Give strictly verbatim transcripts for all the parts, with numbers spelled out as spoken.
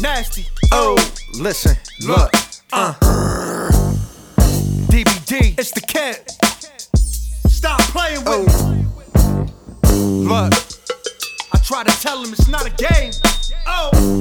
Nasty. Oh, listen, look, uh. D B D, it's the kid. Stop playing with oh. me. Look, I try to tell him it's not a game. Oh.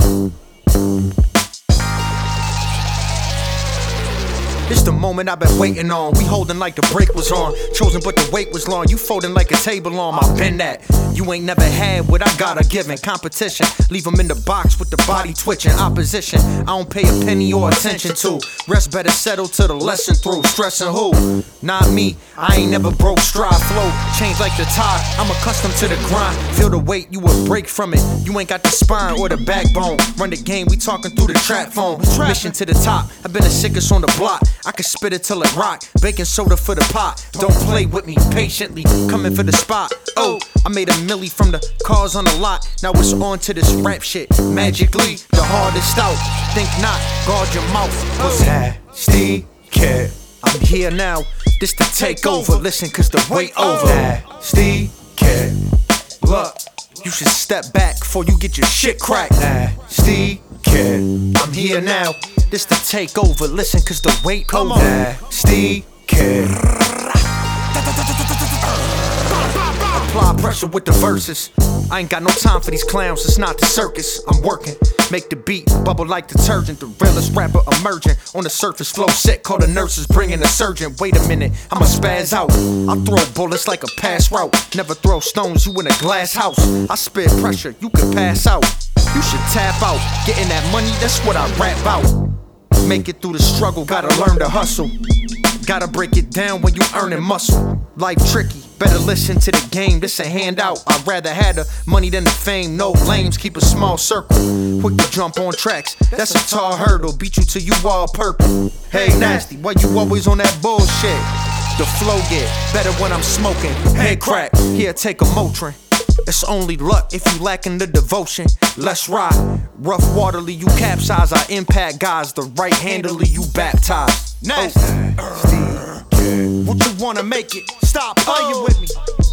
It's the moment I've been waiting on. We holding like the break was on. Chosen but the wait was long. You folding like a table arm. I've been that. You ain't never had what I got a given. Competition, leave them in the box with the body twitching. Opposition, I don't pay a penny or attention to. Rest better settle to the lesson through. Stressing who? Not me. I ain't never broke stride. Flow change like the tide. I'm accustomed to the grind. Feel the weight, you will break from it. You ain't got the spine or the backbone. Run the game, we talking through the trap phone. Mission to the top. I've been the sickest on the block. I can spit it till it rock. Baking soda for the pot. Don't play with me patiently. Coming for the spot. Oh, I made a milli from the cars on the lot. Now it's on to this rap shit. Magically, the hardest out. Think not, guard your mouth. Pussy. Nasty kid. I'm here now. This the takeover. Listen, cause the wait over. Nasty kid. Look, you should step back before you get your shit cracked. Nasty kid. I'm here now. This the takeover, listen, cause the wait over. Nasty kid. Apply pressure with the verses. I ain't got no time for these clowns, it's not the circus. I'm working, make the beat bubble like detergent. The realest rapper emerging. On the surface, flow sick, call the nurses, bringing a surgeon. Wait a minute, I'ma spaz out. I throw bullets like a pass route. Never throw stones, you in a glass house. I spit pressure, you can pass out. You should tap out, getting that money, that's what I rap out. Make it through the struggle, gotta learn to hustle. Gotta break it down when you earning muscle. Life tricky, better listen to the game, this a handout. I'd rather have the money than the fame. No lames, keep a small circle. Quick to jump on tracks, that's a tall hurdle. Beat you till you all purple. Hey Nasty, why you always on that bullshit? The flow get better when I'm smoking. Head crack, here take a Motrin. It's only luck if you lacking the devotion. Let's ride. Rough waterly, you capsize. I impact guys. The right handedly, you baptize. Nasty. Oh. What you wanna make it? Stop playing with me.